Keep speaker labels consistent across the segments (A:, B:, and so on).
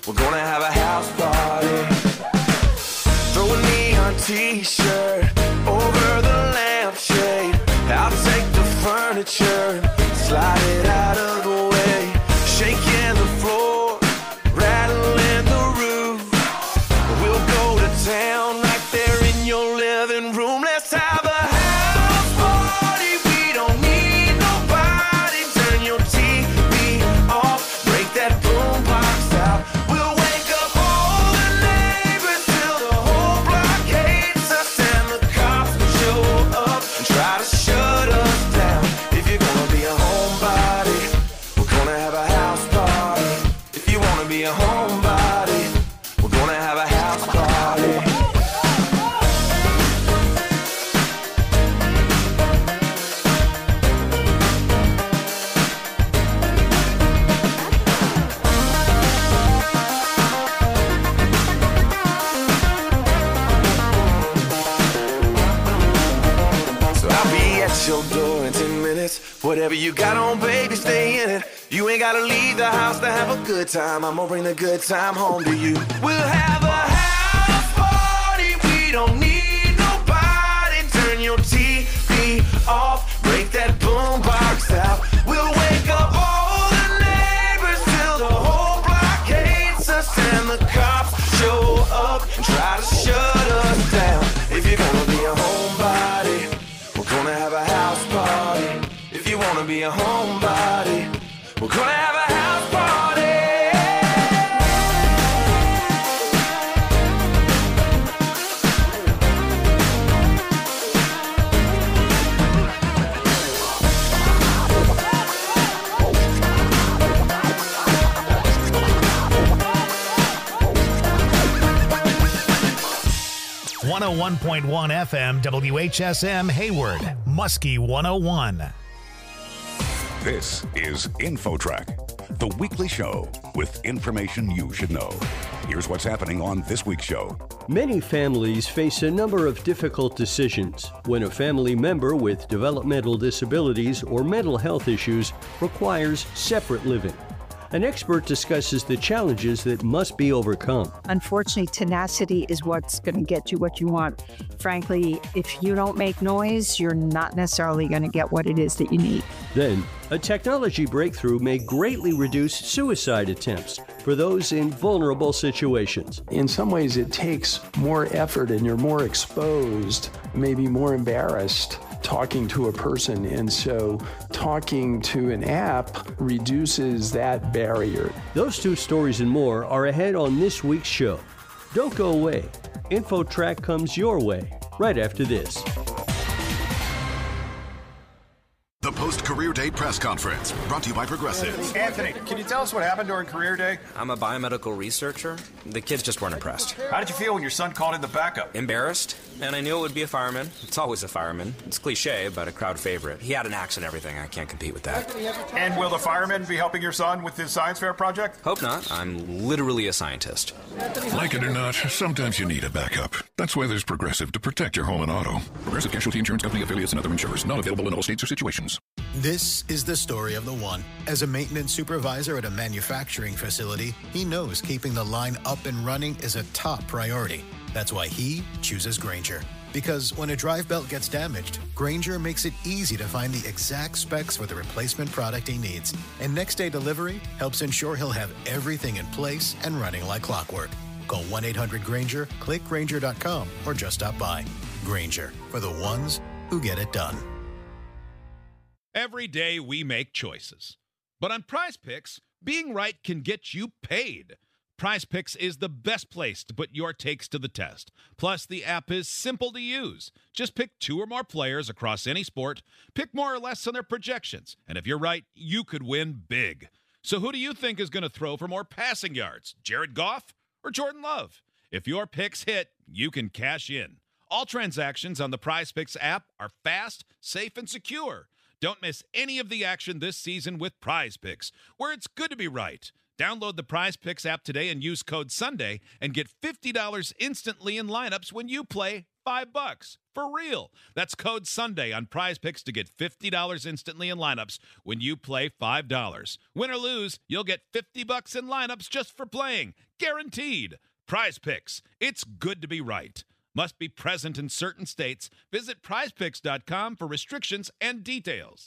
A: We're gonna have a house party. Throw a neon t-shirt over the lampshade. I'll take the furniture, slide it out of the way. Shaking the floor, rattling the roof. We'll go to town right there in your living room. Let's have a house party. We don't need nobody. Turn your TV off, break that boombox out. We'll wake up all the neighbors till the whole block hates us, and the cops will show up and try to shut us down. If you're gonna be a homebody, we're gonna have a house party. If you wanna be a homebody, we're gonna have a house party. So I'll be at your door in 10 minutes. Whatever you got on, baby, stay in it. You ain't gotta leave the house to have a good time. I'm gonna bring the good time home to you. We'll have a house party. We don't need nobody. Turn your TV off, break that boombox out. We'll wake up all the neighbors till the whole block hates us, and the cops show up and try to shut us down. If you're gonna be a homebody, we're gonna have a house party. If you wanna be a homebody, we're gonna have a house party.
B: 101.1 FM, WHSM Hayward, Muskie 101.
C: This is InfoTrack, the weekly show with information you should know. Here's what's happening on this week's show.
D: Many families face a number of difficult decisions when a family member with developmental disabilities or mental health issues requires separate living. An expert discusses the challenges that must be overcome.
E: Unfortunately, tenacity is what's going to get you what you want. Frankly, if you don't make noise, you're not necessarily going to get what it is that you need.
D: Then, a technology breakthrough may greatly reduce suicide attempts for those in vulnerable situations.
F: In some ways, it takes more effort and you're more exposed, maybe more embarrassed talking to a person. And so talking to an app reduces that barrier.
D: Those two stories and more are ahead on this week's show. Don't go away. InfoTrack comes your way right after this.
G: The Post-Career Day Press Conference, brought to you by Progressive.
H: Anthony, can you tell us what happened during Career Day?
I: I'm a biomedical researcher. The kids just weren't impressed.
H: How did you feel when your son called in the backup?
I: Embarrassed, and I knew it would be a fireman. It's always a fireman. It's cliche, but a crowd favorite. He had an axe and everything. I can't compete with that.
H: And will the fireman be helping your son with his science fair project?
I: Hope not. I'm literally a scientist.
C: Like it or not, sometimes you need a backup. That's why there's Progressive to protect your home and auto. Progressive Casualty Insurance Company affiliates and other insurers. Not available in all states or situations.
J: This is the story of the one. As a maintenance supervisor at a manufacturing facility, he knows keeping the line up and running is a top priority. That's why he chooses Grainger. Because when a drive belt gets damaged, Grainger makes it easy to find the exact specs for the replacement product he needs. And next day delivery helps ensure he'll have everything in place and running like clockwork. Call 1-800-GRAINGER, click Grainger.com, or just stop by. Grainger, for the ones who get it done.
K: Every day we make choices. But on Prize Picks, being right can get you paid. Prize Picks is the best place to put your takes to the test. Plus, the app is simple to use. Just pick two or more players across any sport, pick more or less on their projections, and if you're right, you could win big. So who do you think is going to throw for more passing yards, Jared Goff or Jordan Love? If your picks hit, you can cash in. All transactions on the Prize Picks app are fast, safe, and secure. Don't miss any of the action this season with Prize Picks, where it's good to be right. Download the Prize Picks app today and use code SUNDAY and get $50 instantly in lineups when you play $5. For real. That's code Sunday on Prize Picks to get $50 instantly in lineups when you play $5. Win or lose, you'll get $50 in lineups just for playing. Guaranteed. Prize Picks. It's good to be right. Must be present in certain states. Visit prizepicks.com for restrictions and details.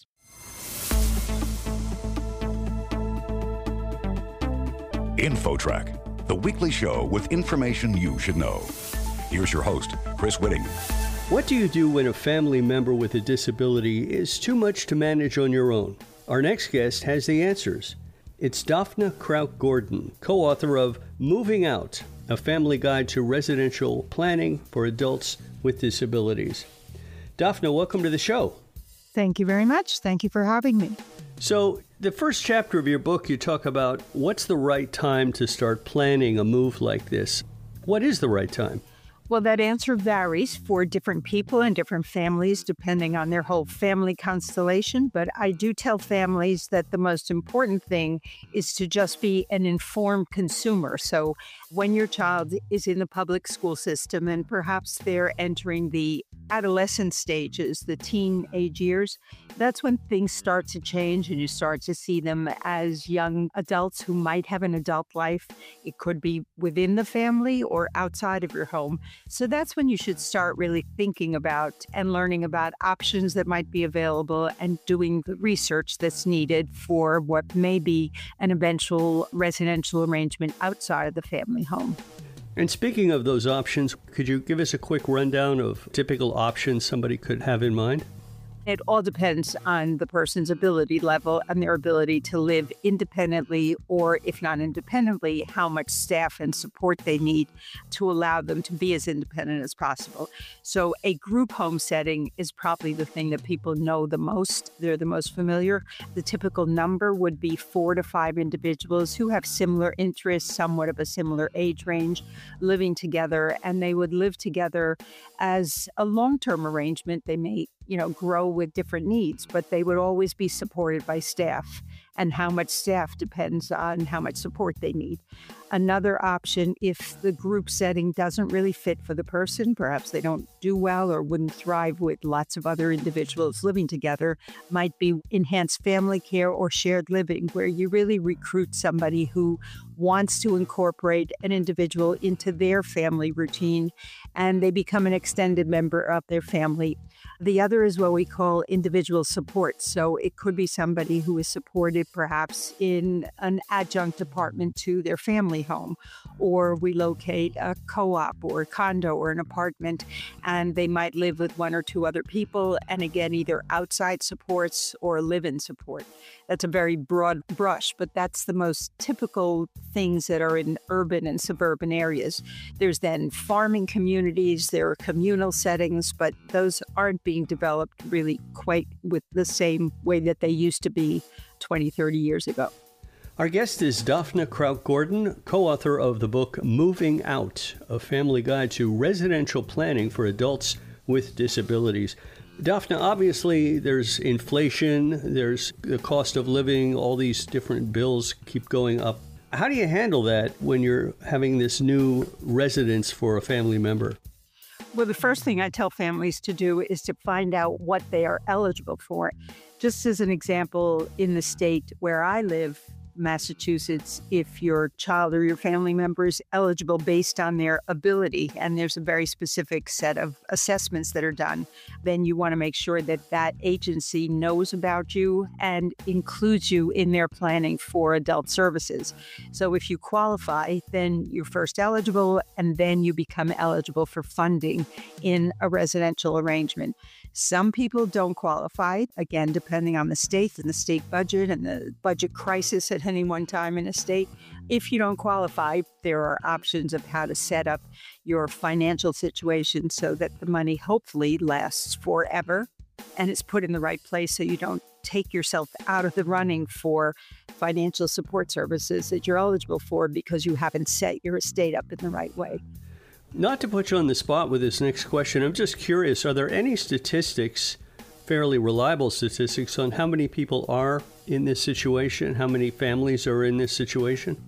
L: InfoTrack, the weekly show with information you should know. Here's your host, Chris Whitting.
D: What do you do when a family member with a disability is too much to manage on your own? Our next guest has the answers. It's Daphna Kraut-Gordon, co-author of Moving Out, a family guide to residential planning for adults with disabilities. Daphna, welcome to the show.
E: Thank you very much. Thank you for having me.
D: So, the first chapter of your book, you talk about what's the right time to start planning a move like this. What is the right time?
E: Well, that answer varies for different people and different families depending on their whole family constellation. But I do tell families that the most important thing is to just be an informed consumer. So when your child is in the public school system and perhaps they're entering the adolescent stages, the teenage years, that's when things start to change and you start to see them as young adults who might have an adult life. It could be within the family or outside of your home. So that's when you should start really thinking about and learning about options that might be available and doing the research that's needed for what may be an eventual residential arrangement outside of the family home.
D: And speaking of those options, could you give us a quick rundown of typical options somebody could have in mind?
E: It all depends on the person's ability level and their ability to live independently, or if not independently, how much staff and support they need to allow them to be as independent as possible. So a group home setting is probably the thing that people know the most. They're the most familiar. The typical number would be 4 to 5 individuals who have similar interests, somewhat of a similar age range, living together, and they would live together as a long-term arrangement. They may grow with different needs, but they would always be supported by staff. And how much staff depends on how much support they need. Another option, if the group setting doesn't really fit for the person, perhaps they don't do well or wouldn't thrive with lots of other individuals living together, might be enhanced family care or shared living, where you really recruit somebody who wants to incorporate an individual into their family routine and they become an extended member of their family. The other is what we call individual support. So it could be somebody who is supported perhaps in an adjunct apartment to their family home, or we locate a co-op or a condo or an apartment, and they might live with 1 or 2 other people, and again, either outside supports or live-in support. That's a very broad brush, but that's the most typical things that are in urban and suburban areas. There's then farming communities, there are communal settings, but those aren't being developed really quite with the same way that they used to be 20, 30 years ago.
D: Our guest is Daphna Kraut-Gordon, co-author of the book Moving Out, a family guide to residential planning for adults with disabilities. Daphna, obviously there's inflation, there's the cost of living, all these different bills keep going up. How do you handle that when you're having this new residence for a family member?
E: Well, the first thing I tell families to do is to find out what they are eligible for. Just as an example, in the state where I live, Massachusetts, if your child or your family member is eligible based on their ability, and there's a very specific set of assessments that are done, then you want to make sure that that agency knows about you and includes you in their planning for adult services. So if you qualify, then you're first eligible, and then you become eligible for funding in a residential arrangement. Some people don't qualify, again, depending on the state and the state budget and the budget crisis at any one time in a state. If you don't qualify, there are options of how to set up your financial situation so that the money hopefully lasts forever and is put in the right place so you don't take yourself out of the running for financial support services that you're eligible for because you haven't set your estate up in the right way.
D: Not to put you on the spot with this next question, I'm just curious, are there any statistics, fairly reliable statistics, on how many people are in this situation, how many families are in this situation?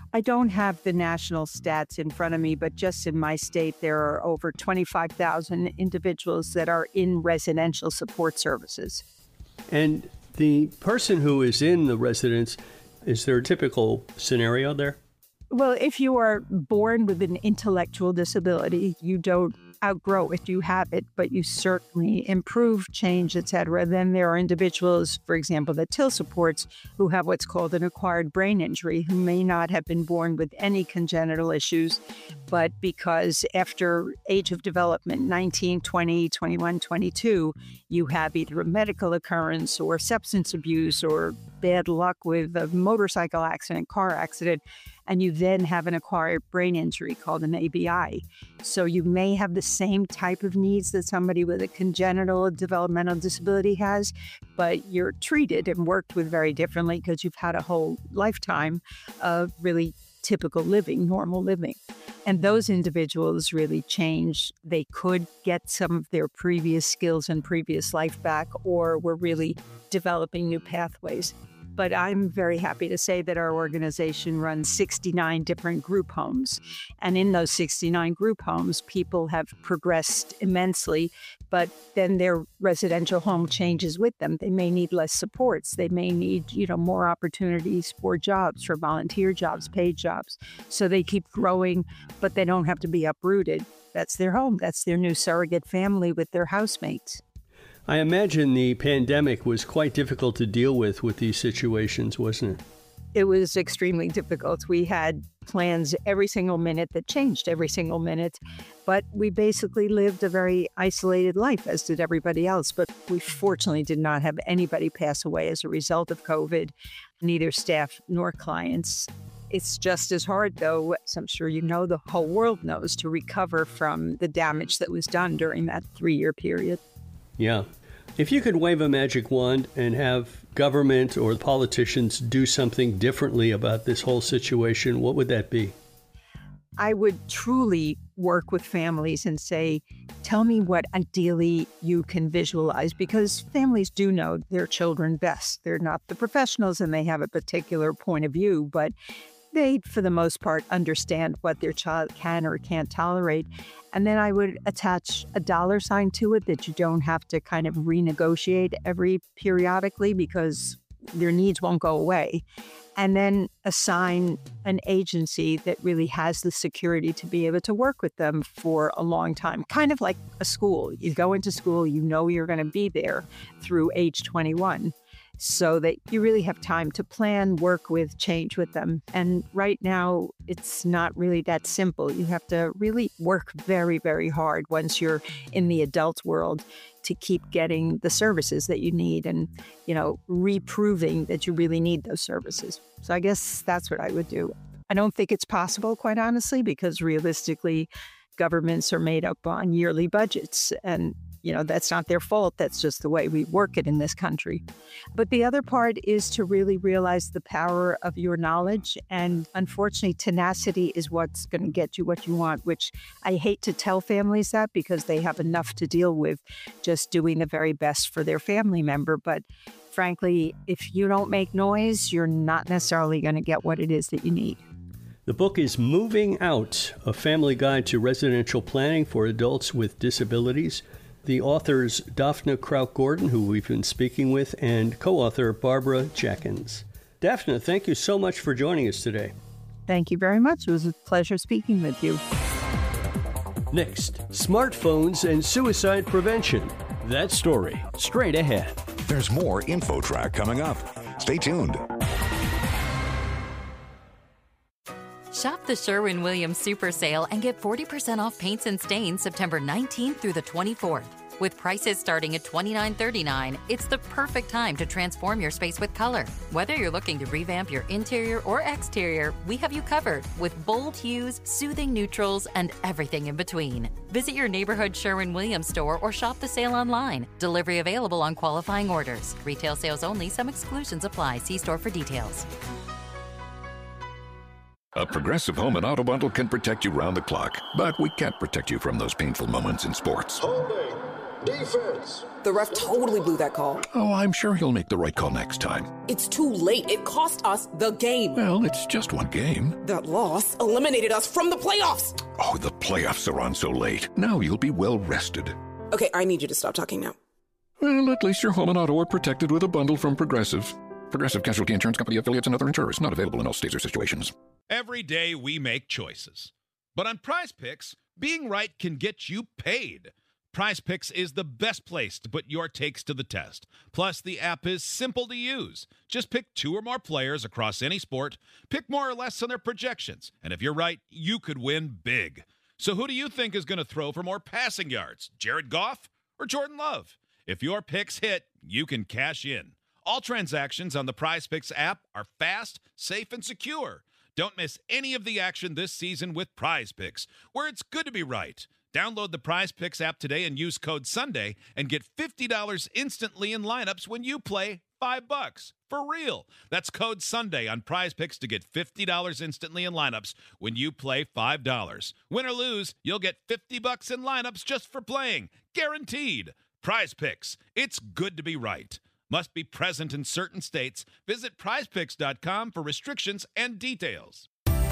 E: I don't have the national stats in front of me, but just in my state, there are over 25,000 individuals that are in residential support services.
D: And the person who is in the residence, is there a typical scenario there?
E: Well, if you are born with an intellectual disability, you don't outgrow it, you have it, but you certainly improve, change, etc. Then there are individuals, for example, that TIL supports, who have what's called an acquired brain injury, who may not have been born with any congenital issues, but because after age of development, 19, 20, 21, 22, you have either a medical occurrence or substance abuse or bad luck with a motorcycle accident, car accident, and you then have an acquired brain injury called an ABI. So you may have the same type of needs that somebody with a congenital developmental disability has, but you're treated and worked with very differently because you've had a whole lifetime of really typical living, normal living. And those individuals really change. They could get some of their previous skills and previous life back, or we're really developing new pathways. But I'm very happy to say that our organization runs 69 different group homes. And in those 69 group homes, people have progressed immensely, but then their residential home changes with them. They may need less supports. They may need, more opportunities for jobs, for volunteer jobs, paid jobs. So they keep growing, but they don't have to be uprooted. That's their home. That's their new surrogate family with their housemates.
D: I imagine the pandemic was quite difficult to deal with these situations, wasn't it?
E: It was extremely difficult. We had plans every single minute that changed every single minute, but we basically lived a very isolated life, as did everybody else. But we fortunately did not have anybody pass away as a result of COVID, neither staff nor clients. It's just as hard, though, as I'm sure you know, the whole world knows, to recover from the damage that was done during that 3-year period.
D: Yeah. If you could wave a magic wand and have government or politicians do something differently about this whole situation, what would that be?
E: I would truly work with families and say, tell me what ideally you can visualize, because families do know their children best. They're not the professionals and they have a particular point of view, but they, for the most part, understand what their child can or can't tolerate. And then I would attach a dollar sign to it that you don't have to kind of renegotiate periodically because their needs won't go away. And then assign an agency that really has the security to be able to work with them for a long time. Kind of like a school. You go into school, you know you're going to be there through age 21. So that you really have time to plan, work with, change with them. And right now, it's not really that simple. You have to really work very, very hard once you're in the adult world to keep getting the services that you need and, reproving that you really need those services. So I guess that's what I would do. I don't think it's possible, quite honestly, because realistically, governments are made up on yearly budgets and that's not their fault. That's just the way we work it in this country. But the other part is to really realize the power of your knowledge. And unfortunately, tenacity is what's going to get you what you want, which I hate to tell families that because they have enough to deal with just doing the very best for their family member. But frankly, if you don't make noise, you're not necessarily going to get what it is that you need.
D: The book is Moving Out, a family guide to residential planning for adults with disabilities. The authors Daphne Kraut-Gordon, who we've been speaking with, and co-author Barbara Jackins. Daphne, thank you so much for joining us today.
E: Thank you very much. It was a pleasure speaking with you.
D: Next, smartphones and suicide prevention. That story, straight ahead.
L: There's more InfoTrack coming up. Stay tuned.
M: Shop the Sherwin-Williams Super Sale and get 40% off paints and stains September 19th through the 24th. With prices starting at $29.39, it's the perfect time to transform your space with color. Whether you're looking to revamp your interior or exterior, we have you covered with bold hues, soothing neutrals, and everything in between. Visit your neighborhood Sherwin-Williams store or shop the sale online. Delivery available on qualifying orders. Retail sales only. Some exclusions apply. See store for details.
C: A Progressive Home and Auto Bundle can protect you round the clock, but we can't protect you from those painful moments in sports.
N: Holding. Defense. The ref totally blew that call.
C: Oh, I'm sure he'll make the right call next time.
N: It's too late. It cost us the game.
C: Well, it's just one game.
N: That loss eliminated us from the playoffs.
C: Oh, the playoffs are on so late. Now you'll be well rested.
N: Okay, I need you to stop talking now.
C: Well, at least your home and auto are protected with a bundle from Progressive. Progressive Casualty Insurance Company affiliates and other insurers. Not available in all states or situations.
K: Every day we make choices. But on Prize Picks, being right can get you paid. Prize Picks is the best place to put your takes to the test. Plus, the app is simple to use. Just pick 2 or more players across any sport, pick more or less on their projections, and if you're right, you could win big. So who do you think is going to throw for more passing yards, Jared Goff or Jordan Love? If your picks hit, you can cash in. All transactions on the Prize Picks app are fast, safe, and secure. Don't miss any of the action this season with Prize Picks, where it's good to be right. Download the Prize Picks app today and use code SUNDAY and get $50 instantly in lineups when you play $5. For real. That's code SUNDAY on Prize Picks to get $50 instantly in lineups when you play $5. Win or lose, you'll get $50 in lineups just for playing. Guaranteed. Prize Picks. It's good to be right. Must be present in certain states. Visit prizepicks.com for restrictions and details.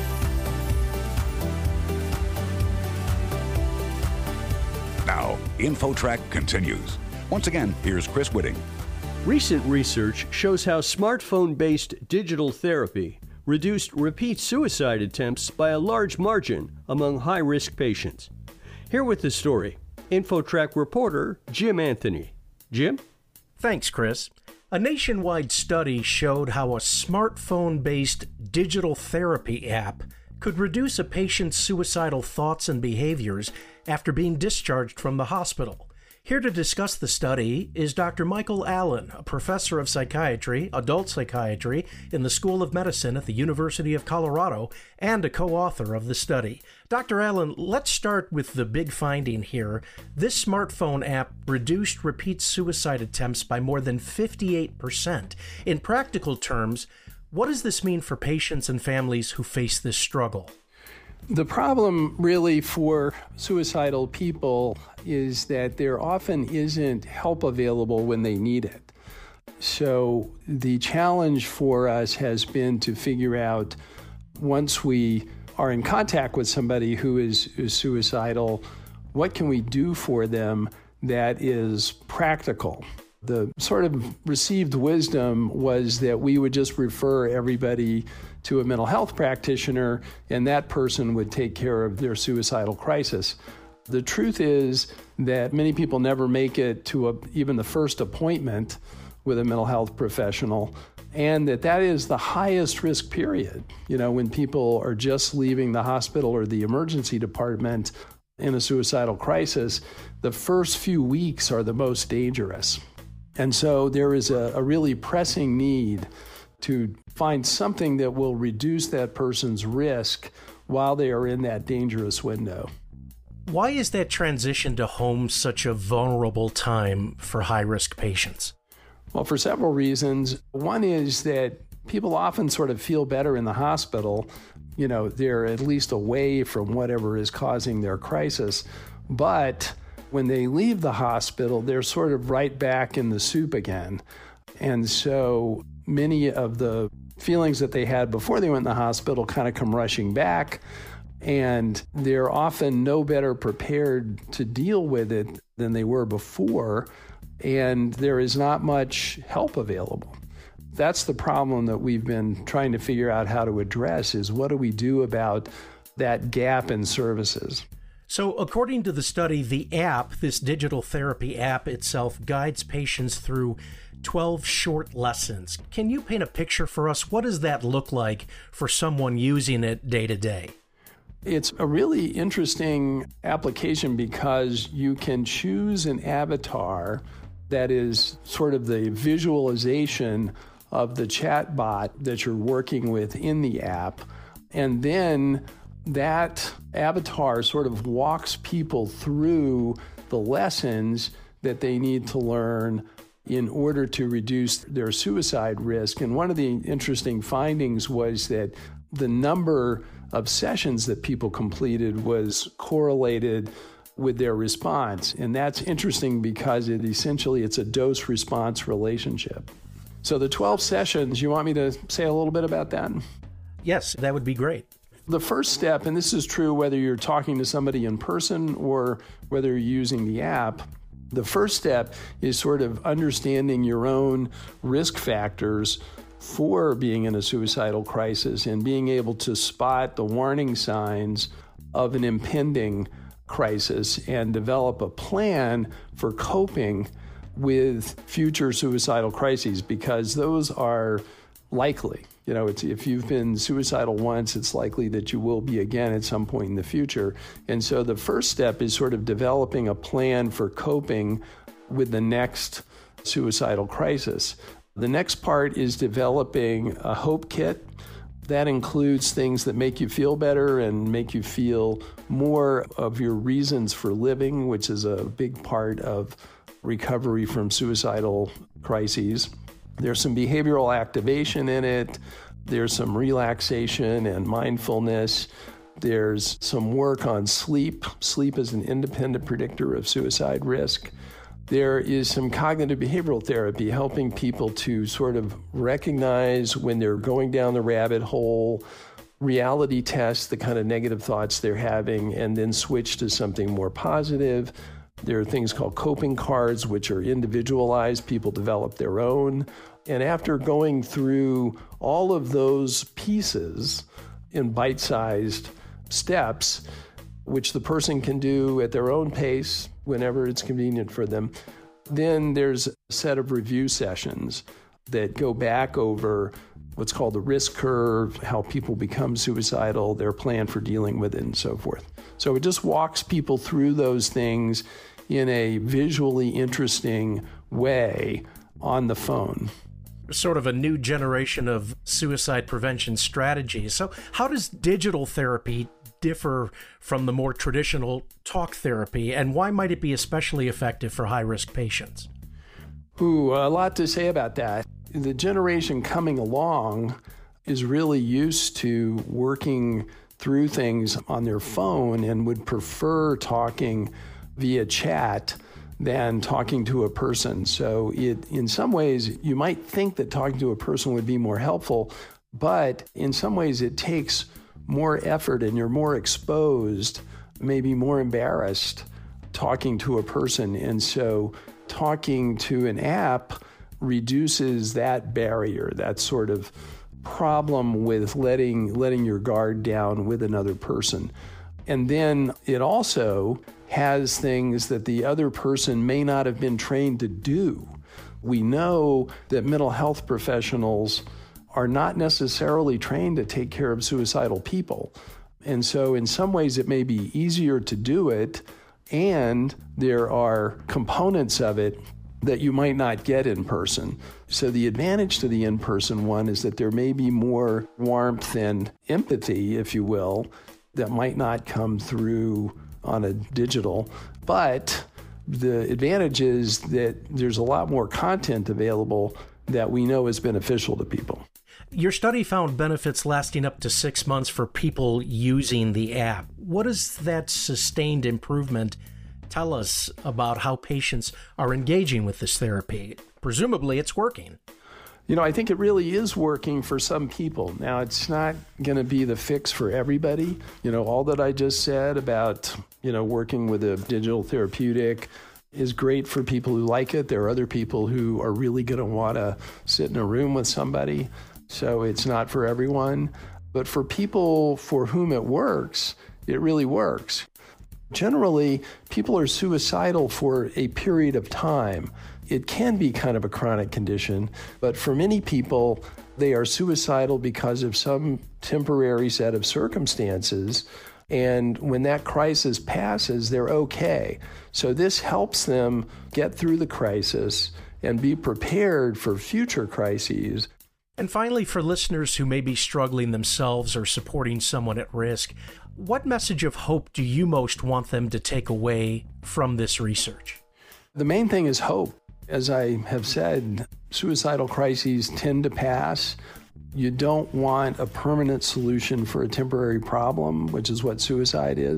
L: Now, InfoTrack continues. Once again, here's Chris Whitting.
D: Recent research shows how smartphone-based digital therapy reduced repeat suicide attempts by a large margin among high-risk patients. Here with the story, InfoTrack reporter Jim Anthony. Jim?
O: Thanks, Chris. A nationwide study showed how a smartphone-based digital therapy app could reduce a patient's suicidal thoughts and behaviors after being discharged from the hospital. Here to discuss the study is Dr. Michael Allen, a professor of psychiatry, adult psychiatry, in the School of Medicine at the University of Colorado, and a co-author of the study. Dr. Allen, let's start with the big finding here. This smartphone app reduced repeat suicide attempts by more than 58%. In practical terms, what does this mean for patients and families who face this struggle?
F: The problem really for suicidal people is that there often isn't help available when they need it. So the challenge for us has been to figure out, once we are in contact with somebody who is suicidal, what can we do for them that is practical? The sort of received wisdom was that we would just refer everybody to a mental health practitioner, and that person would take care of their suicidal crisis. The truth is that many people never make it to even the first appointment with a mental health professional, and that is the highest risk period. You know, when people are just leaving the hospital or the emergency department in a suicidal crisis, the first few weeks are the most dangerous. And so there is a really pressing need to find something that will reduce that person's risk while they are in that dangerous window.
O: Why is that transition to home such a vulnerable time for high-risk patients?
F: Well, for several reasons. One is that people often sort of feel better in the hospital. You know, they're at least away from whatever is causing their crisis. But when they leave the hospital, they're sort of right back in the soup again. And so many of the feelings that they had before they went in the hospital kind of come rushing back, and they're often no better prepared to deal with it than they were before, and there is not much help available. That's the problem that we've been trying to figure out how to address, is what do we do about that gap in services?
O: So according to the study, the app, this digital therapy app itself, guides patients through 12 short lessons. Can you paint a picture for us? What does that look like for someone using it day to day?
F: It's a really interesting application because you can choose an avatar that is sort of the visualization of the chatbot that you're working with in the app. And then that avatar sort of walks people through the lessons that they need to learn in order to reduce their suicide risk. And one of the interesting findings was that the number of sessions that people completed was correlated with their response. And that's interesting because it's a dose-response relationship. So the 12 sessions, you want me to say a little bit about that?
O: Yes, that would be great.
F: The first step, and this is true whether you're talking to somebody in person or whether you're using the app, the first step is sort of understanding your own risk factors for being in a suicidal crisis and being able to spot the warning signs of an impending crisis and develop a plan for coping with future suicidal crises, because those are likely. If you've been suicidal once, it's likely that you will be again at some point in the future. And so the first step is sort of developing a plan for coping with the next suicidal crisis. The next part is developing a hope kit. That includes things that make you feel better and make you feel more of your reasons for living, which is a big part of recovery from suicidal crises. There's some behavioral activation in it. There's some relaxation and mindfulness. There's some work on sleep. Sleep is an independent predictor of suicide risk. There is some cognitive behavioral therapy helping people to sort of recognize when they're going down the rabbit hole, reality test the kind of negative thoughts they're having, and then switch to something more positive. There are things called coping cards, which are individualized. People develop their own. And after going through all of those pieces in bite-sized steps, which the person can do at their own pace whenever it's convenient for them, then there's a set of review sessions that go back over what's called the risk curve, how people become suicidal, their plan for dealing with it, and so forth. So it just walks people through those things in a visually interesting way on the phone.
O: Sort of a new generation of suicide prevention strategies. So how does digital therapy differ from the more traditional talk therapy, and why might it be especially effective for high-risk patients?
F: A lot to say about that. The generation coming along is really used to working through things on their phone and would prefer talking via chat than talking to a person. So in some ways, you might think that talking to a person would be more helpful, but in some ways it takes more effort and you're more exposed, maybe more embarrassed talking to a person. And so talking to an app reduces that barrier, that sort of problem with letting your guard down with another person. And then it also has things that the other person may not have been trained to do. We know that mental health professionals are not necessarily trained to take care of suicidal people. And so in some ways it may be easier to do it, and there are components of it that you might not get in person. So the advantage to the in-person one is that there may be more warmth and empathy, if you will, that might not come through on a digital. But the advantage is that there's a lot more content available that we know is beneficial to people.
O: Your study found benefits lasting up to 6 months for people using the app. What does that sustained improvement tell us about how patients are engaging with this therapy? Presumably it's working.
F: I think it really is working for some people. Now, it's not going to be the fix for everybody. All that I just said about, working with a digital therapeutic is great for people who like it. There are other people who are really going to want to sit in a room with somebody. So it's not for everyone. But for people for whom it works, it really works. Generally, people are suicidal for a period of time. It can be kind of a chronic condition, but for many people, they are suicidal because of some temporary set of circumstances. And when that crisis passes, they're okay. So this helps them get through the crisis and be prepared for future crises.
O: And finally, for listeners who may be struggling themselves or supporting someone at risk, what message of hope do you most want them to take away from this research?
F: The main thing is hope. As I have said, suicidal crises tend to pass. You don't want a permanent solution for a temporary problem, which is what suicide is.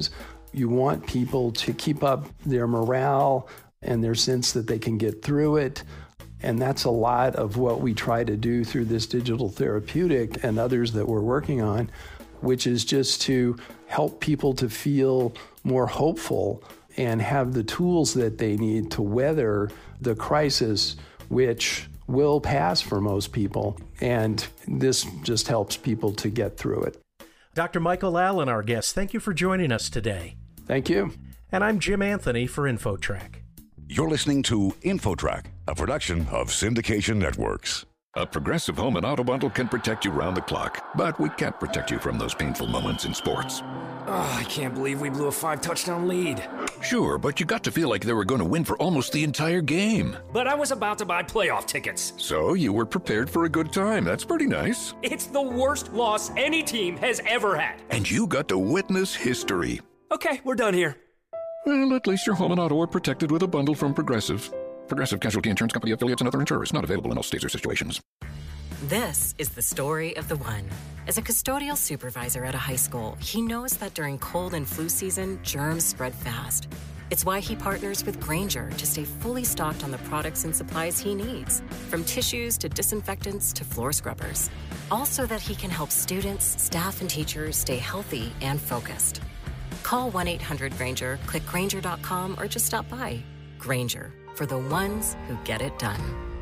F: You want people to keep up their morale and their sense that they can get through it. And that's a lot of what we try to do through this digital therapeutic and others that we're working on, which is just to help people to feel more hopeful and have the tools that they need to weather the crisis, which will pass for most people. And this just helps people to get through it.
O: Dr. Michael Allen, our guest, thank you for joining us today.
F: Thank you.
O: And I'm Jim Anthony for InfoTrack.
L: You're listening to InfoTrack, a production of Syndication Networks.
C: A Progressive Home and Auto Bundle can protect you round the clock, but we can't protect you from those painful moments in sports.
I: Oh, I can't believe we blew a 5-touchdown lead.
C: Sure, but you got to feel like they were going to win for almost the entire game.
P: But I was about to buy playoff tickets.
C: So you were prepared for a good time. That's pretty nice.
P: It's the worst loss any team has ever had.
C: And you got to witness history.
P: Okay, we're done here.
C: Well, at least your home and auto are protected with a bundle from Progressive. Progressive Casualty Insurance Company affiliates and other insurers. Not available in all states or situations.
Q: This is the story of the one. As a custodial supervisor at a high school, he knows that during cold and flu season, germs spread fast. It's why he partners with Grainger to stay fully stocked on the products and supplies he needs, from tissues to disinfectants to floor scrubbers. Also that he can help students, staff, and teachers stay healthy and focused. Call 1-800-GRAINGER, click Grainger.com, or just stop by. Grainger, for the ones who get it done.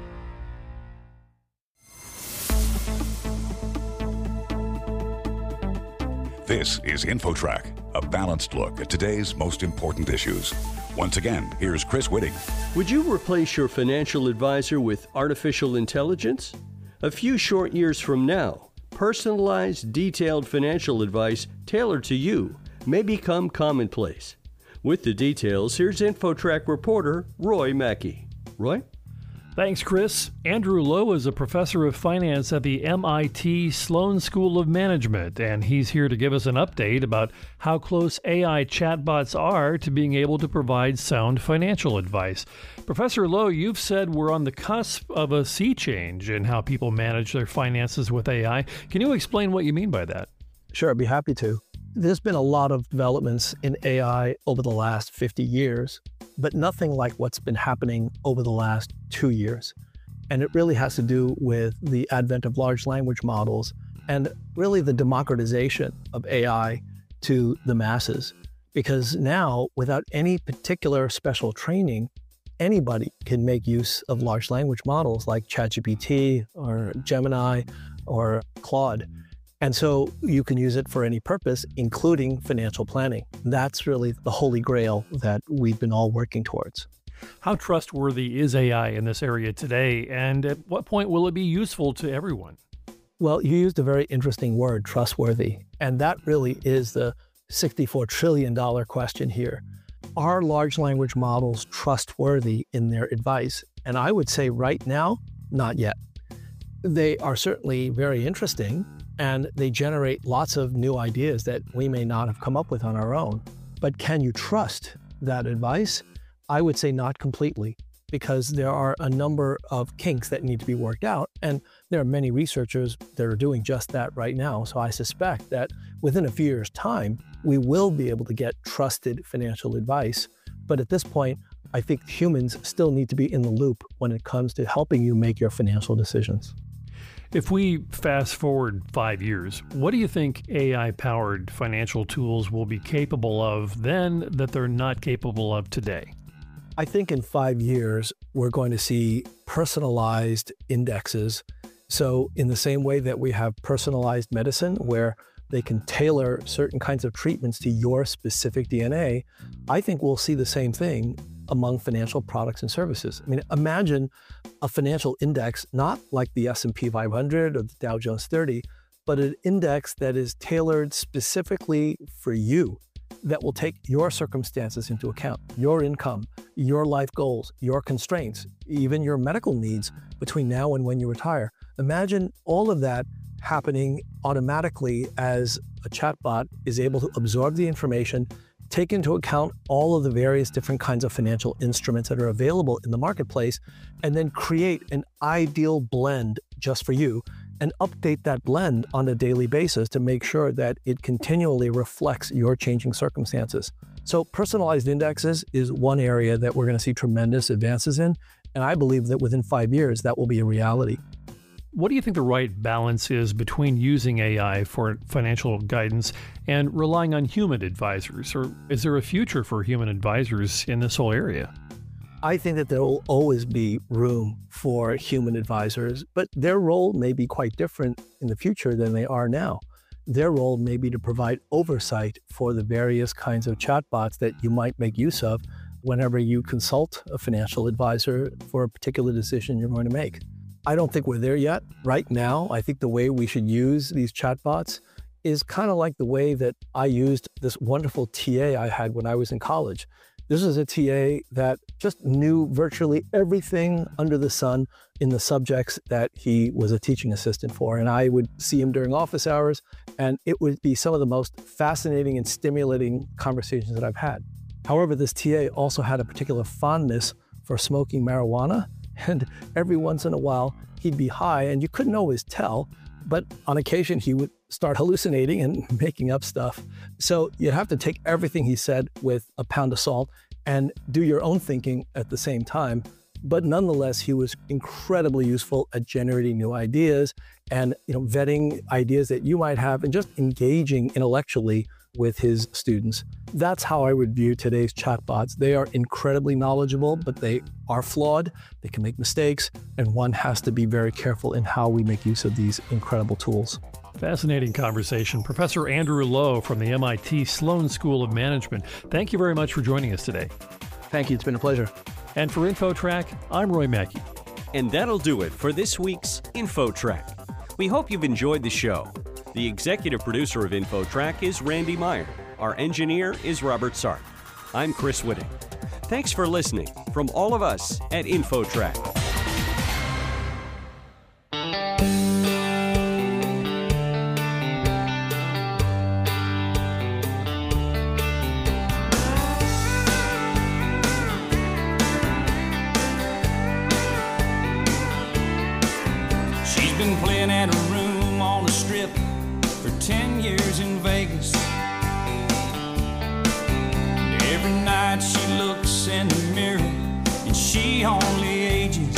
L: This is InfoTrack, a balanced look at today's most important issues. Once again, here's Chris Whitting.
D: Would you replace your financial advisor with artificial intelligence? A few short years from now, personalized, detailed financial advice tailored to you may become commonplace. With the details, here's InfoTrack reporter Roy Mackey. Roy?
R: Thanks, Chris. Andrew Lowe is a professor of finance at the MIT Sloan School of Management, and he's here to give us an update about how close AI chatbots are to being able to provide sound financial advice. Professor Lowe, you've said we're on the cusp of a sea change in how people manage their finances with AI. Can you explain what you mean by that?
S: Sure, I'd be happy to. There's been a lot of developments in AI over the last 50 years, but nothing like what's been happening over the last 2 years. And it really has to do with the advent of large language models and really the democratization of AI to the masses. Because now, without any particular special training, anybody can make use of large language models like ChatGPT or Gemini or Claude. And so you can use it for any purpose, including financial planning. That's really the holy grail that we've been all working towards.
R: How trustworthy is AI in this area today, and at what point will it be useful to everyone?
S: Well, you used a very interesting word, trustworthy, and that really is the $64 trillion question here. Are large language models trustworthy in their advice? And I would say right now, not yet. They are certainly very interesting, and they generate lots of new ideas that we may not have come up with on our own. But can you trust that advice? I would say not completely, because there are a number of kinks that need to be worked out. And there are many researchers that are doing just that right now. So I suspect that within a few years' time, we will be able to get trusted financial advice. But at this point, I think humans still need to be in the loop when it comes to helping you make your financial decisions.
R: If we fast forward 5 years, what do you think AI-powered financial tools will be capable of then that they're not capable of today?
S: I think in 5 years, we're going to see personalized indexes. So in the same way that we have personalized medicine, where they can tailor certain kinds of treatments to your specific DNA, I think we'll see the same thing among financial products and services. I mean, imagine a financial index, not like the S&P 500 or the Dow Jones 30, but an index that is tailored specifically for you, that will take your circumstances into account, your income, your life goals, your constraints, even your medical needs between now and when you retire. Imagine all of that happening automatically as a chatbot is able to absorb the information, take into account all of the various different kinds of financial instruments that are available in the marketplace, and then create an ideal blend just for you and update that blend on a daily basis to make sure that it continually reflects your changing circumstances. So personalized indexes is one area that we're going to see tremendous advances in. And I believe that within 5 years, that will be a reality.
R: What do you think the right balance is between using AI for financial guidance and relying on human advisors? Or is there a future for human advisors in this whole area?
S: I think that there will always be room for human advisors, but their role may be quite different in the future than they are now. Their role may be to provide oversight for the various kinds of chatbots that you might make use of whenever you consult a financial advisor for a particular decision you're going to make. I don't think we're there yet. Right now, I think the way we should use these chatbots is kind of like the way that I used this wonderful TA I had when I was in college. This was a TA that just knew virtually everything under the sun in the subjects that he was a teaching assistant for. And I would see him during office hours, and it would be some of the most fascinating and stimulating conversations that I've had. However, this TA also had a particular fondness for smoking marijuana, and every once in a while he'd be high, and you couldn't always tell, but on occasion he would start hallucinating and making up stuff. So you have to take everything he said with a pound of salt and do your own thinking at the same time. But nonetheless, he was incredibly useful at generating new ideas and vetting ideas that you might have and just engaging intellectually with his students. That's how I would view today's chatbots. They are incredibly knowledgeable, but they are flawed. They can make mistakes, and one has to be very careful in how we make use of these incredible tools.
R: Fascinating conversation. Professor Andrew Lo from the MIT Sloan School of Management. Thank you very much for joining us today.
S: Thank you. It's been a pleasure.
R: And for InfoTrack, I'm Roy Mackey.
T: And that'll do it for this week's InfoTrack. We hope you've enjoyed the show. The executive producer of InfoTrack is Randy Meyer. Our engineer is Robert Sark. I'm Chris Whitting. Thanks for listening from all of us at InfoTrack.
U: She's been playing at a room on the strip for 10 years in Vegas. And every night she looks in the mirror and she only ages.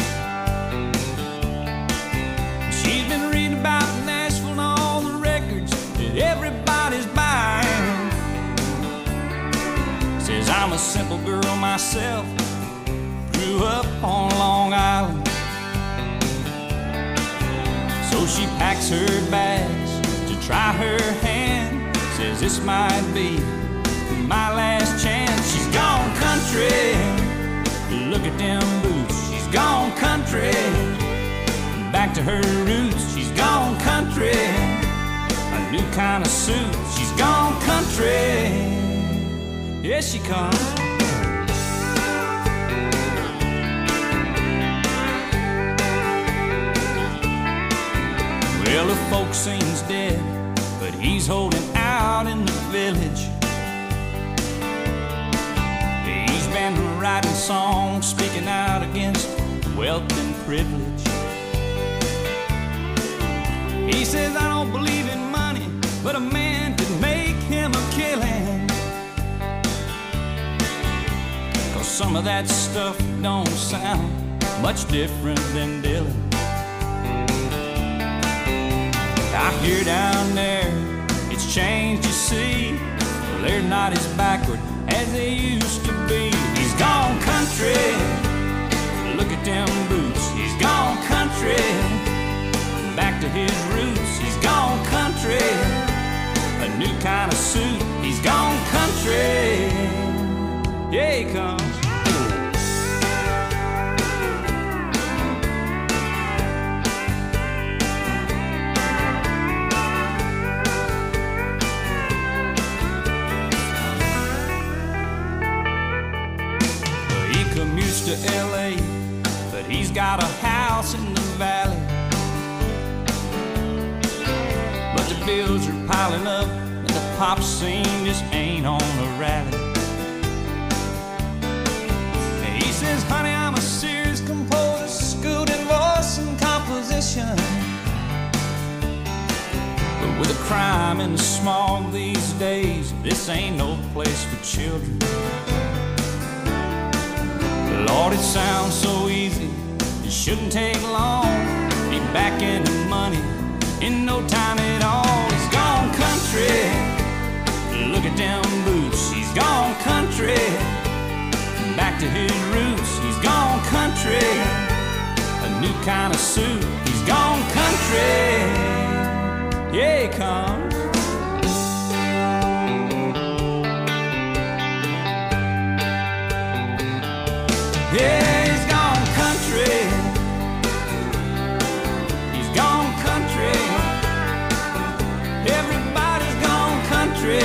U: She's been reading about Nashville and all the records that everybody's buying. Says I'm a simple girl myself, grew up on Long Island. So she packs her bags to try her hand. Says this might be my last chance. She's gone country, look at them boots. She's gone country, back to her roots. She's gone country, a new kind of suit. She's gone country, here she comes. Well, the folk seems dead, but he's holding out in the village. He's been writing songs, speaking out against wealth and privilege. He says, I don't believe in money, but a man could make him a killing. 'Cause some of that stuff don't sound much different than Dylan. I hear down there, it's changed, you see. Well, they're not as backward as they used to be. He's gone country, look at them boots. He's gone country, back to his roots. He's gone country, a new kind of suit. He's gone country, yeah he comes. To LA, but he's got a house in the valley. But the bills are piling up and the pop scene just ain't on a rally. And he says, honey, I'm a serious composer, schooled in voice and composition. But the crime and the smog these days, this ain't no place for children. Lord, it sounds so easy, it shouldn't take long. Be back in the money in no time at all. He's gone country, look at them boots. He's gone country, back to his roots. He's gone country, a new kind of suit. He's gone country, yeah, he comes. Yeah, he's gone country. He's gone country. Everybody's gone country.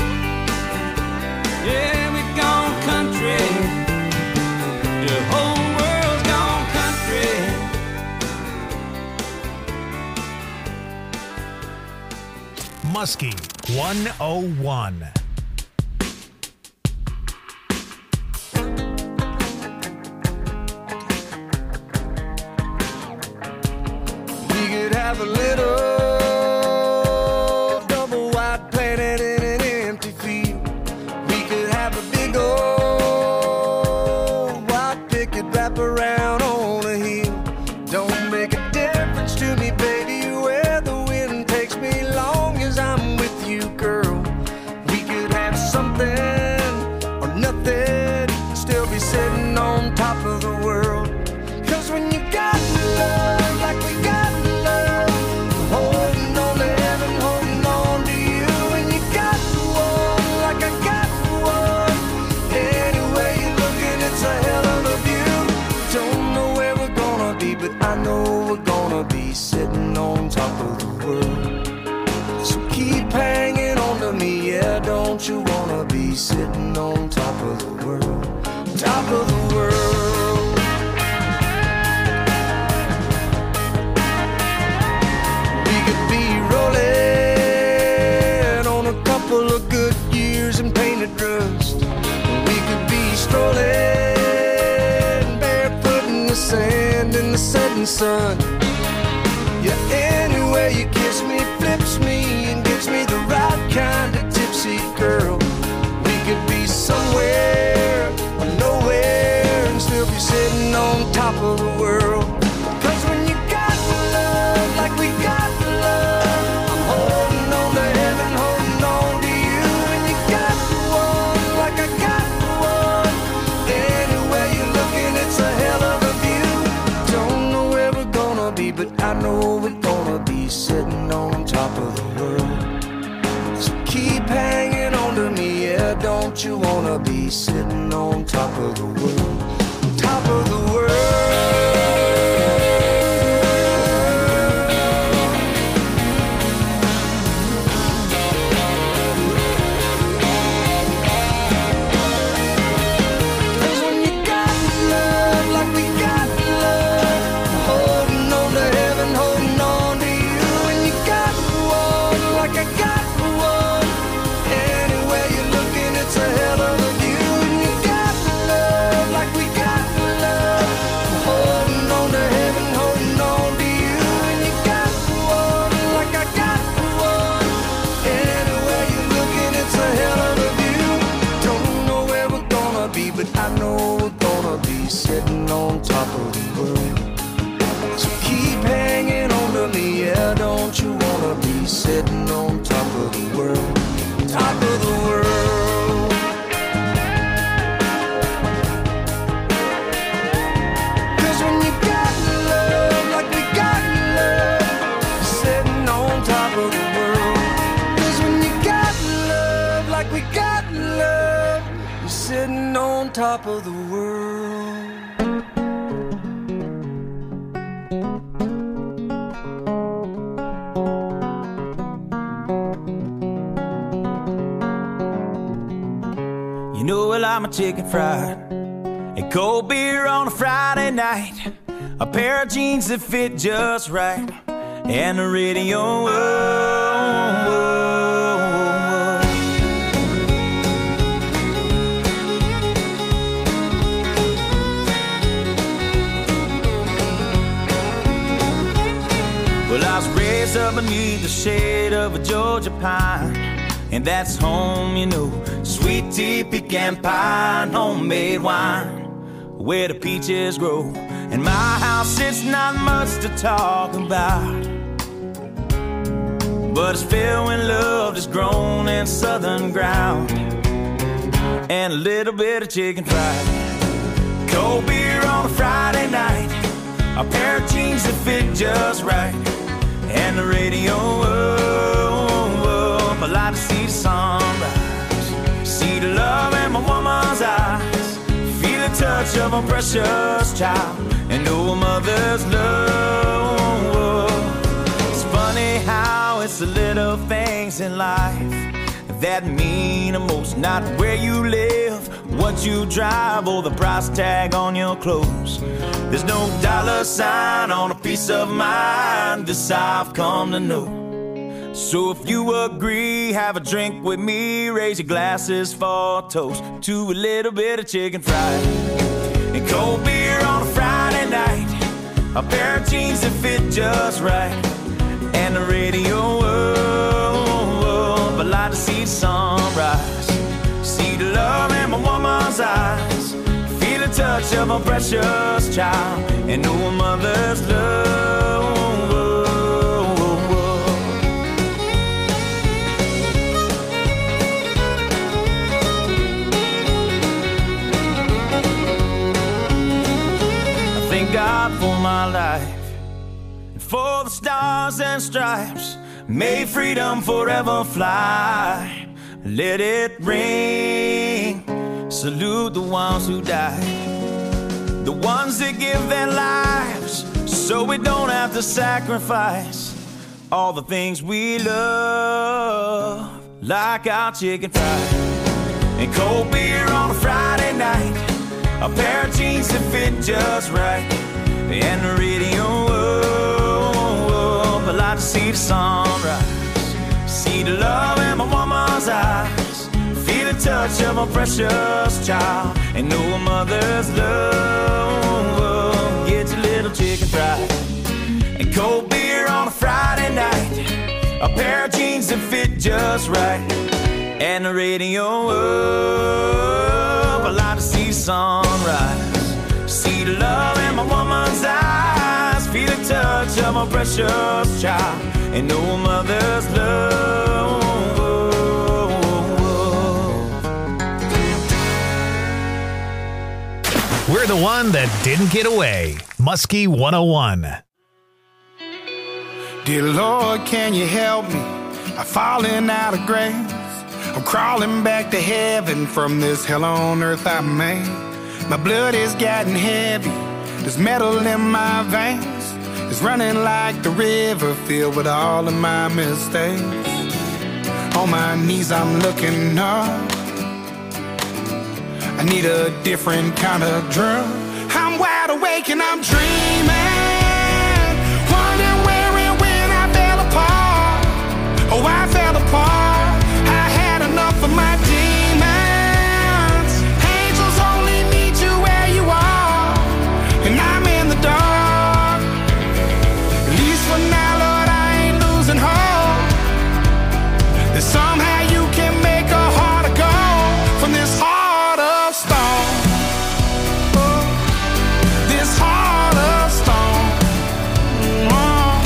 U: Yeah, we've gone country. The whole world's gone country.
B: Muskie 101.
A: Have a little double wide planet in an empty field. We could have a big old white picket wrap around on a hill. Don't make a difference to me, baby, where the wind takes me, long as I'm with you, girl. We could have something or nothing, still be sitting on top of the world. 'Cause when you got love like we got, sitting on top of the world. So keep hanging on to me, yeah, don't you wanna be sitting on top of the world, top of the world. We could be rolling on a couple of good years and painted rust. We could be strolling barefoot in the sand in the setting sun. Yeah, anyway you kiss me, flips me, and gives me the right kind of tipsy, girl. We could be somewhere or nowhere and still be sitting on top of the world. 'Cause when you got love like we got love, I'm holding on to heaven, holding on to you. And you got one like I got one, anyway you're looking, it's a hell of a view. Don't know where we're gonna be, but I know we're gonna be sitting on top of the world. So keep hanging on to me, yeah, don't you wanna be sitting on top of the world, top of the world. Sitting on top of the world. So keep hanging on to me, yeah, don't you wanna be sitting on top of the world, top of the world. 'Cause when you got love like we got love, sitting on top of the world. 'Cause when you got love like we got love, you're sitting on top of the world.
U: I'm a chicken fried and cold beer on a Friday night, a pair of jeans that fit just right, and the radio. Whoa, whoa, whoa. Well, I was raised up beneath the shade of a Georgia pine. And that's home, you know, sweet tea, pecan pie, and homemade wine, where the peaches grow. In my house, it's not much to talk about, but it's filled when love is grown in southern ground. And a little bit of chicken fried, cold beer on a Friday night, a pair of jeans that fit just right, and the radio up. I like to see the sunrise, see the love in my woman's eyes, feel the touch of a precious child, and know a mother's love. It's funny how it's the little things in life that mean the most. Not where you live, what you drive, or the price tag on your clothes. There's no dollar sign on a piece of mind, this I've come to know. So if you agree, have a drink with me, raise your glasses for a toast to a little bit of chicken fried and cold beer on a Friday night, a pair of jeans that fit just right, and the radio up. I like to see the sunrise, see the love in my woman's eyes, feel the touch of a precious child, and know a mother's love. Thank God for my life and for the stars and stripes. May freedom forever fly. Let it ring. Salute the ones who died, the ones that give their lives so we don't have to sacrifice all the things we love, like our chicken fried and cold beer on a Friday night, a pair of jeans that fit just right, and the radio up. I like to see the sunrise, see the love in my woman's eyes, feel the touch of a precious child, and know a mother's love. Get your little chicken fried and cold beer on a Friday night, a pair of jeans that fit just right, and the radio up. I like to see the sunrise, see the love in my woman's eyes, feel the touch of a precious child, and know a mother's love.
B: We're the one that didn't get away. Muskie 101.
G: Dear Lord, can you help me? I'm falling out of grace. I'm crawling back to heaven from this hell on earth I made. My blood is getting heavy. There's metal in my veins. It's running like the river filled with all of my mistakes. On my knees I'm looking up. I need a different kind of drug. I'm wide awake and I'm dreaming, wondering where and when I fell apart. Oh, I fell apart. I had enough of my demons. Angels only meet you where you are, and I'm in the dark. At least for now, Lord, I ain't losing hope that somehow you can make a heart of gold from this heart of stone. Oh, this heart of stone. Oh.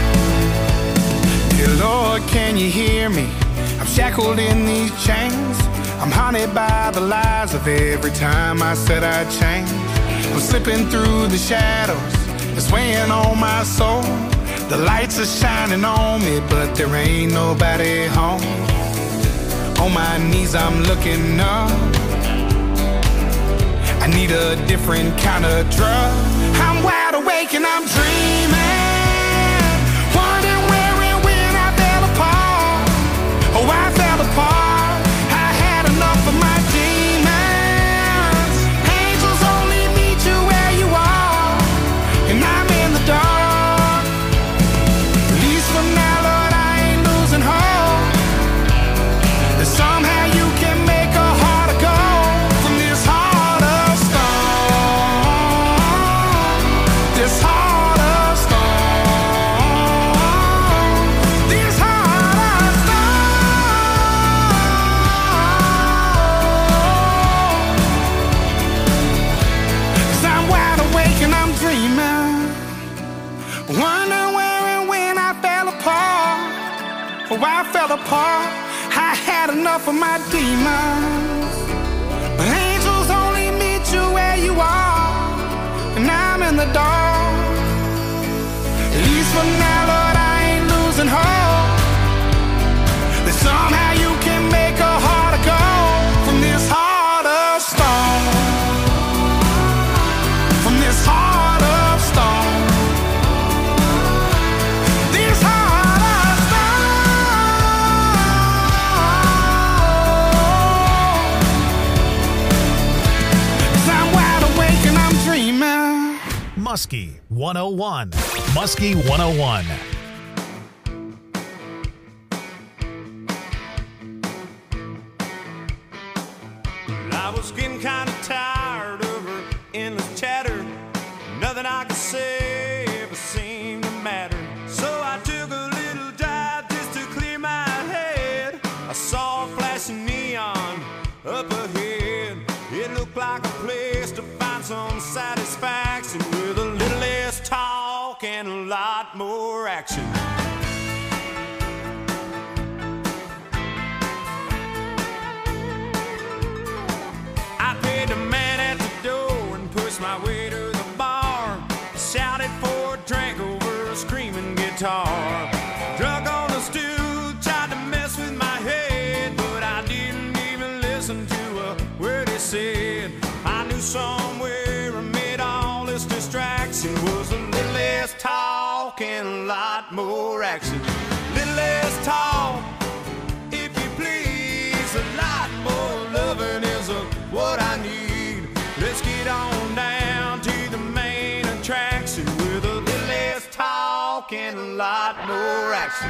G: Dear Lord, can you hear me? I'm shackled in these chains. I'm haunted by the lies of every time I said I'd change. I'm slipping through the shadows, it's weighing on my soul. The lights are shining on me, but there ain't nobody home. On my knees I'm looking up. I need a different kind of drug. I'm wide awake and I'm dreaming, wondering where and when I fell apart. Oh, I fell apart. I had enough of my demons. Angels only meet you where you are, and I'm in the dark. At least for now, Lord, I ain't losing hope that somehow you can make a heart of gold from this heart of stone. This heart of stone. Oh, I fell apart. I had enough of my demons. But angels only meet you where you are, and I'm in the dark. At least for now, Lord, I ain't losing hope that somehow you can make a heart of gold from this heart of stone. From this heart of stone. This heart of stone. 'Cause I'm wide awake and I'm dreaming.
B: Muskie 101. Muskie 101.
U: I was getting kind of tired of her endless chatter. Nothing I could say ever seemed to matter. So I took a little drive just to clear my head. I saw a flashing neon up ahead. It looked like a place to find some satisfaction with a little less talk and a lot more action. I paid the man at the door and pushed my way to the bar. Shouted for a drink over a screaming guitar. Drunk on the stool, tried to mess with my head, but I didn't even listen to a word he said. I knew somewhere amid all this distraction was a little less talk and a lot more action. Little less talk, if you please, a lot more loving is what I need. Let's get on down to the main attraction with a little less talk and a lot more action.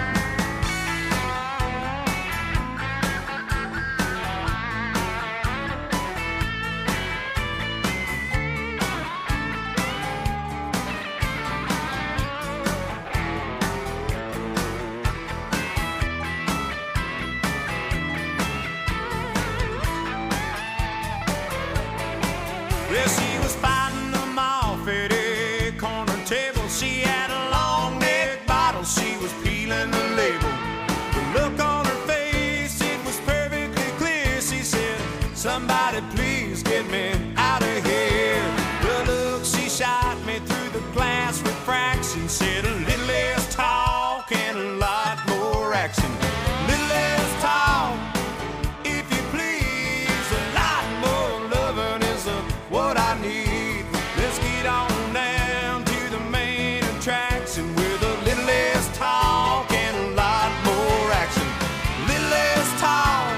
U: Well, she was fighting them off at a corner table. She had a long neck bottle, she was peeling the label. The look on her face, it was perfectly clear. She said, somebody please get me out of here. The look she shot me through the glass refraction said a little less talk and a lot more action. Little less talk, if you please, a lot more loving is what I need. Let's get on down to the main attraction with a little less talk and a lot more action. Little less talk,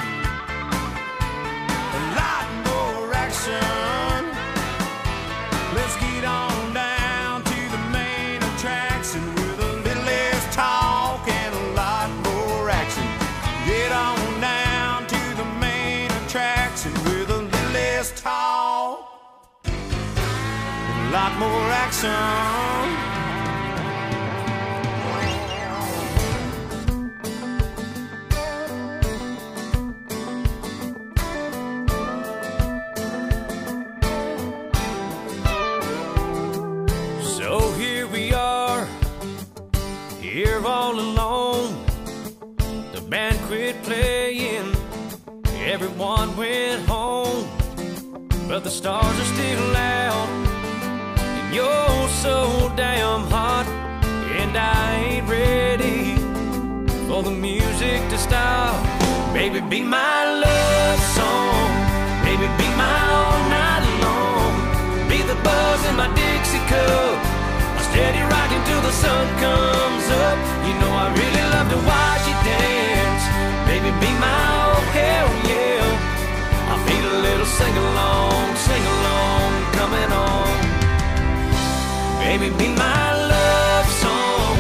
U: a lot more action. Let's get on down to the main attraction with a little less talk and a lot more action. Get on down to the main attraction with a little less talk, a lot more action. So here we are, here all alone. The band quit playing, everyone went home, but the stars are still out, and you're so damn hot, and I ain't ready for the music to stop. Baby, be my love song, baby, be my all night long. Be the buzz in my Dixie cup, I'll steady rocking till the sun comes up. You know I really love to watch you dance. Baby, be my oh hell yeah. I feel a little sing-along coming on. Baby, be my love song.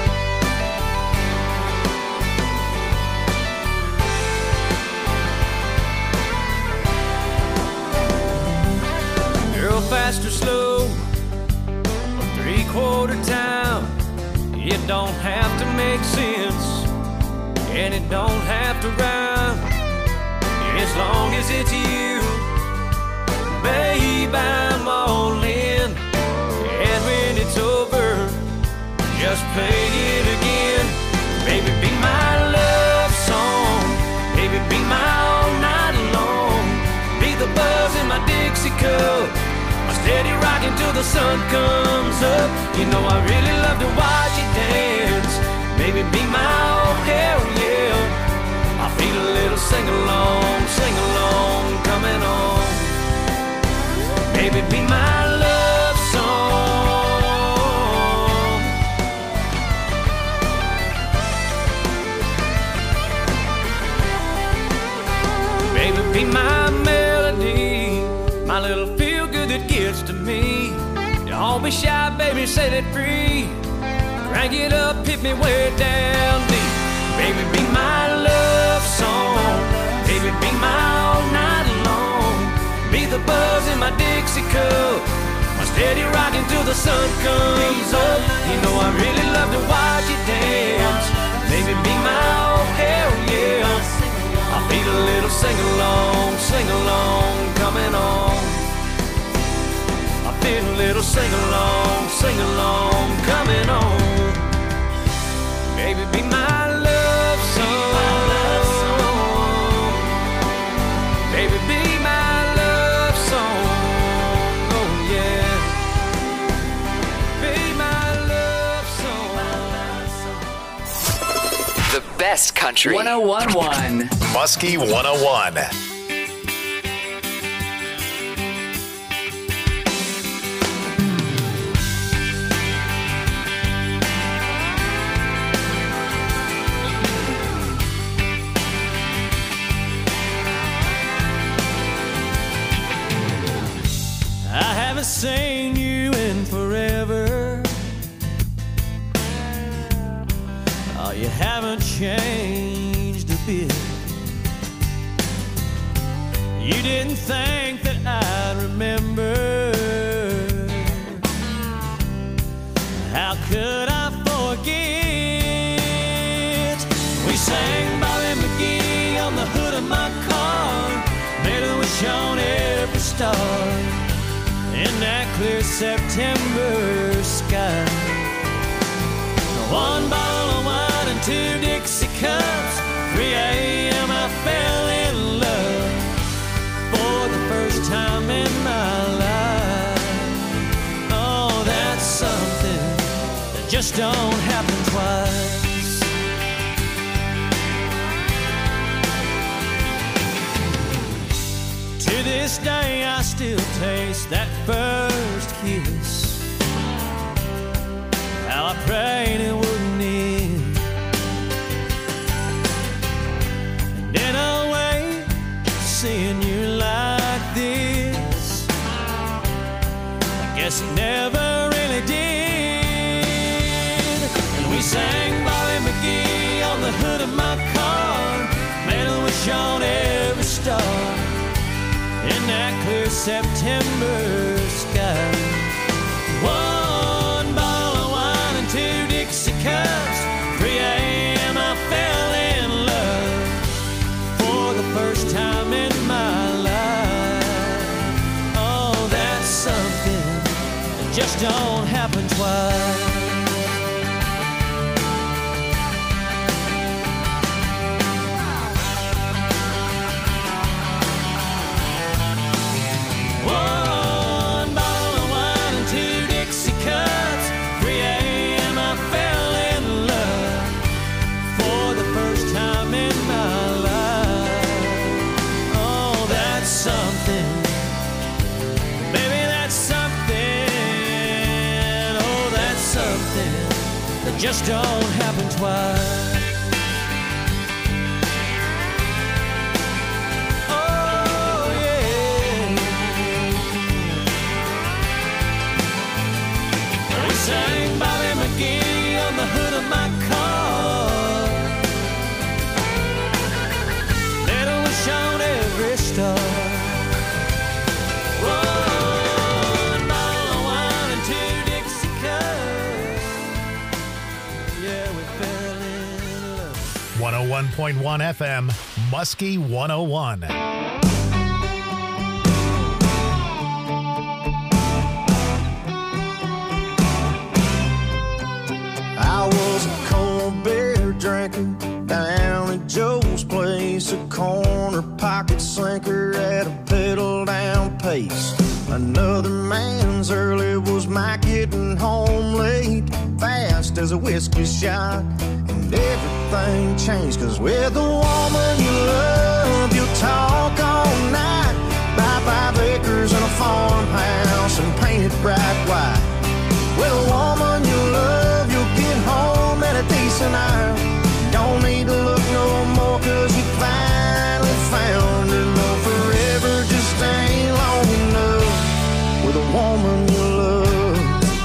U: Girl, fast or slow, or three-quarter time, it don't have to make sense, and it don't have to rhyme, as long as it's you. Babe, I'm all in, and when it's over, just play it again. Baby, be my
A: steady rocking till the sun comes up. You know I really love to watch you dance. Baby, be my oh hell yeah. I feel a little sing along coming on. Baby, be my love song. Baby, be my melody, my little feel good that gets to me. Don't be shy, baby, set it free. Crank it up, hit me way down deep. Baby, be my love song. Baby, be my all night long. Be the buzz in my Dixie cup, my steady rocking till the sun comes up. You know I really love to watch you dance. Baby, be my oh hell yeah. I feel a little sing along coming on. I feel a little sing along coming on. Baby, be my love song. Baby, be my love song. Oh yeah. Be my love song.
H: The best country.
B: 101.1 Muskie 101.
U: I haven't seen you in forever. Oh, you haven't changed a bit. You didn't think that I'd remember. How could I forget? We sang Bobby McGee on the hood of my car, made a wish on every star in that clear September sky. One bottle of wine and 2 Dixie cups. 3 a.m. I fell in love for the first time in my life. Oh, that's something that just don't happen twice. To this day I still taste that first kiss. How I prayed it wouldn't end. And in a way, seeing you like this, I guess it never really did. And we sang Bobby McGee on the hood of my car, made a wish on every star in that clear September sky. One bottle of wine and 2 Dixie cups. 3 a.m. I fell in love for the first time in my life. Oh, that's something that just don't happen twice. Just don't happen twice. Oh yeah. We sang Bobby McGee on the hood of my car. Made a wish on every star. One bottle of wine and 2 Dixie cups.
B: 101.1 FM, Muskie 101.
V: I was a cold beer drinker down at Joe's place, a corner pocket sinker at a pedal down pace. Another man's early was my getting home late, fast as a whiskey shot. And everything changed, 'cause with the woman you love, you'll talk all night. Buy 5 acres and a farmhouse and paint it bright white. With a woman you love, you'll get home at a decent hour. Don't need to look no more, 'cause you finally found her. No, forever just ain't long enough with a woman you love.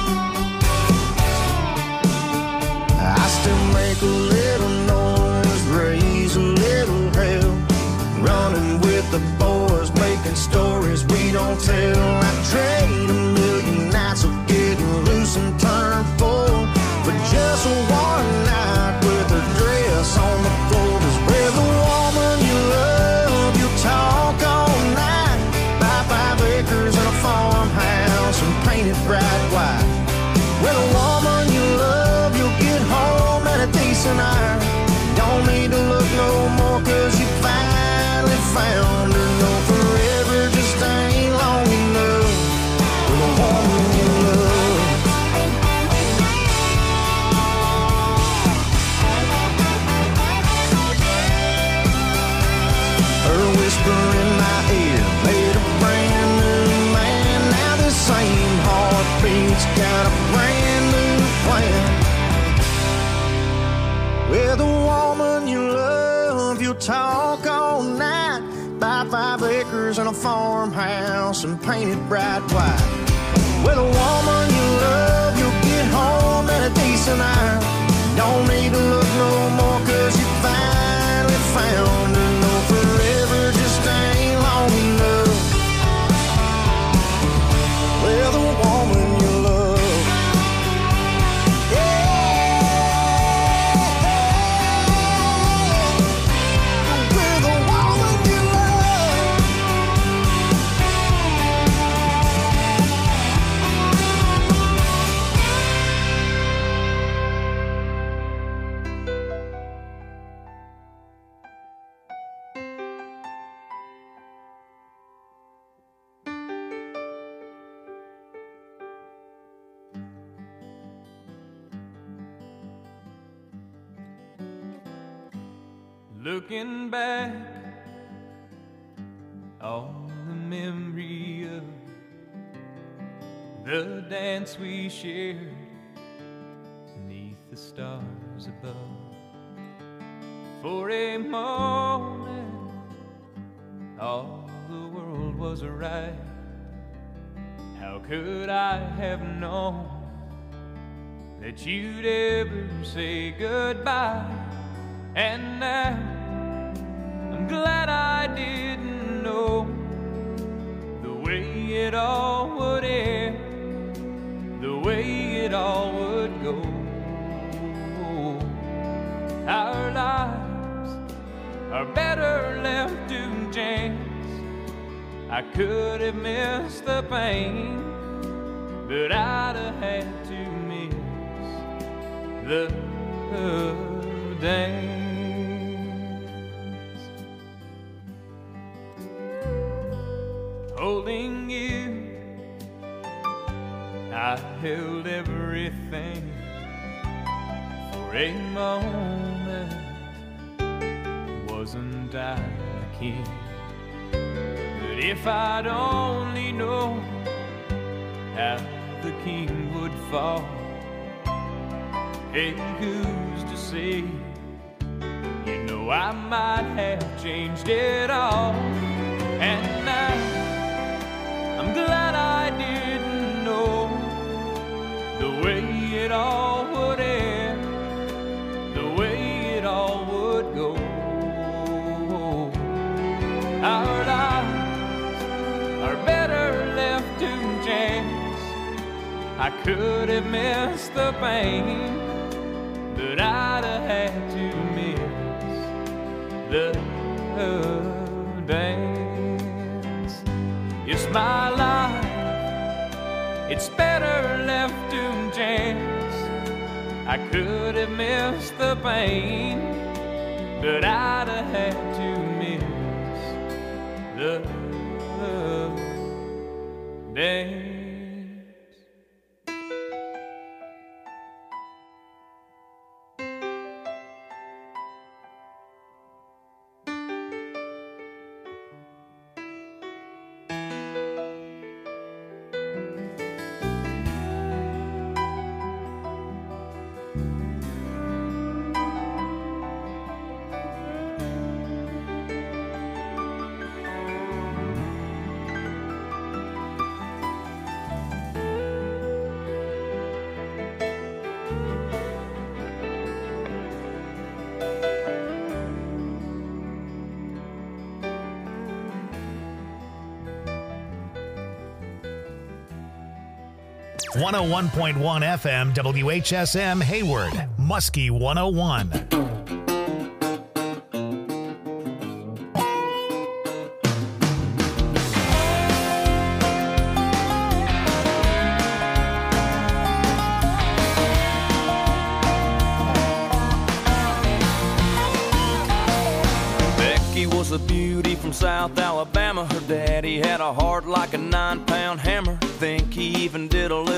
V: I still make a little noise, raise a little hell, running with the boys, making stories we don't tell. I trade a million nights of getting loose and turn full for just one night with a dress on the floor. 'Cause with a woman you love, you talk all night. Buy 5 acres and a farmhouse and paint it bright white. With a woman you love, you'll get home at a decent hour. Don't need to look no more, 'cause you finally found her. No, forever just ain't long enough with a woman you love. Her whisper in my ear made a brand new man. Now the same heartbeat's got a brand new plan. With a woman you love, you'll talk all night. Buy 5 acres and a farmhouse and paint it bright white. With a woman you love, you'll get home at a decent hour. Don't need to look no more, 'cause you finally found her. No, forever just ain't long enough with a woman you love. Yeah. With a woman you love.
U: Looking back on the memory of the dance we shared beneath the stars above. For a moment, all the world was right. How could I have known that you'd ever say goodbye? And now I'm glad I didn't know the way it all would end, the way it all would go. Our lives are better left to chance. I could have missed the pain, but I'd have had to miss the dance. Holding you, I held everything for a moment. Wasn't I the king? But if I'd only known how the king would fall, hey, who's to say? You know I might have changed it all. And now I'm glad I didn't know the way it all would end, the way it all would go. Our lives are better left to chance. I could have missed the pain, but I'd have had to miss the dance. It's my life, it's better left to chance. I could have missed the pain, but I'd have had to miss the dance.
B: 101.1 FM WHSM Hayward, Muskie 101.
U: Becky was a beauty from South Alabama. Her daddy had a heart like a 9-pound hammer. Think he even did a little